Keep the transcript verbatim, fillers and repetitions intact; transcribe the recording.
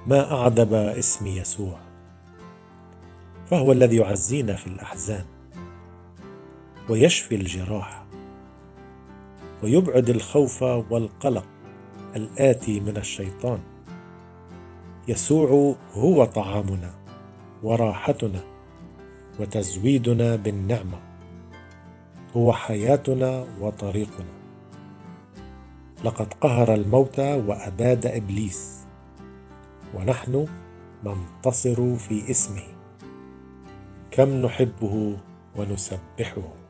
ما أعذب اسم يسوع، فهو الذي يعزينا في الأحزان ويشفي الجراح ويبعد الخوف والقلق الآتي من الشيطان. يسوع هو طعامنا وراحتنا وتزويدنا بالنعمة، هو حياتنا وطريقنا. لقد قهر الموت وأباد إبليس، ونحن ننتصر في اسمه. كم نحبه ونسبحه.